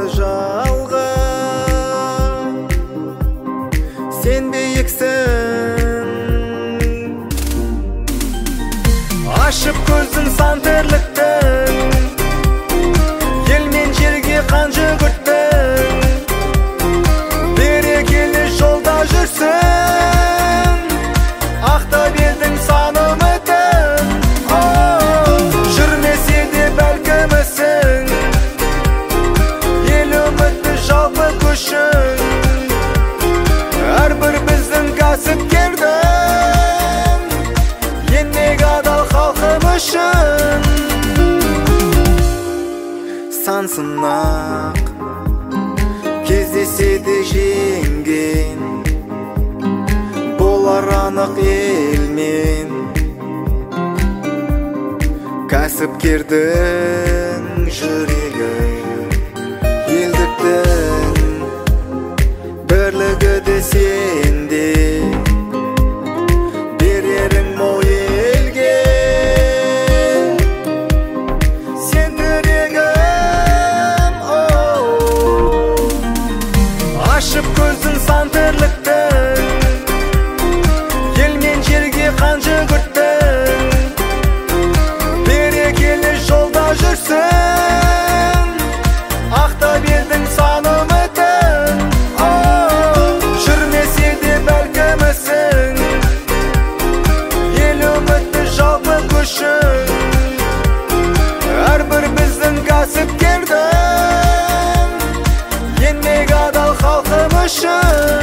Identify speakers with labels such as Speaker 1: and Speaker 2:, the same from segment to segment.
Speaker 1: жалға. Сен биіксің, ашып көзін сан тірліктің, ел мен жерге қан жүгірттің, берекелі жолда жүрсің, ақтап елдің сан үмітін. Жүрмесе де бәлкім ісің, ел үмітті жалпы күшің, әрбір біздің кәсіпкердің еңбек адал халқым үшін. Сан сынақ кездесе де жеңген, болар анық елмен. Кәсіпкердің жүрегі елдіктің бірлігі де сенде, берерің мол елге. Сен тірегім, ашып көзін сан тірліктің, ел мен жерге қан жүгірттің, берекелі жолда жүрсің, ақтап елдің сан үмітін. Жүрмесе де бәлкім ісің, ел үмітті жалпы күшің, әрбір біздің кәсіпкердің еңбек адал халқым үшін.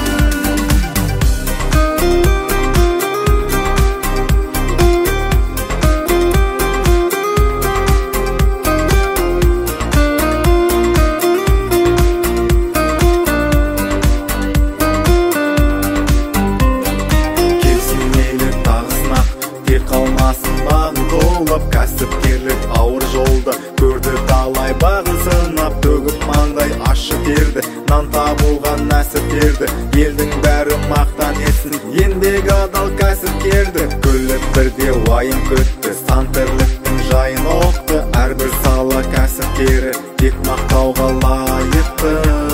Speaker 1: Кәсіпкерлік ауыр жолда көрді, талай бағын сынап, төгіп маңдай ашы терді, нан табуға нәсіп берді. Елдің бәрі мақтан етсін еңбек адал кәсіпкерді. Күліп бірде уайым күтті, сан тірліктің жайын оқты, әрбір сала кәсіпкері тек мақтауға лайықты.